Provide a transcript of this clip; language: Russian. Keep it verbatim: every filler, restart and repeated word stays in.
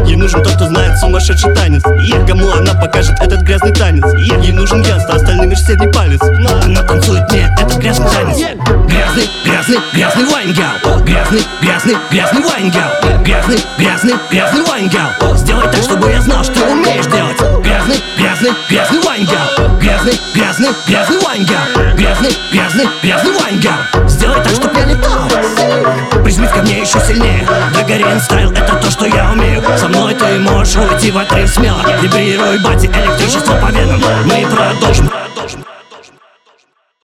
Ей нужен тот, кто знает сумасшедший танец. Yeah. Кому она покажет этот грязный танец? Yeah. Ей нужен я, а остальным лишь средний палец. No. Она танцует мне этот грязный танец. Yeah. Грязный, грязный, грязный вайнгал. Грязный, грязный, грязный вайнгал. Грязный, грязный, грязный вайнгал. Сделай так, чтобы я знал, что ты умеешь делать. Грязный, грязный, грязный вайнгал. Грязный, грязный, грязный вайнгал. Грязный, грязный, грязный вайнгал. Сделай так, чтоб я летал. Прижмись ко мне еще сильнее. Гагарин стайл, это то, что я умею. Со мной ты можешь уйти в отрыв смело. Вибрируй, бати, электричество по венам. Мы продолжим.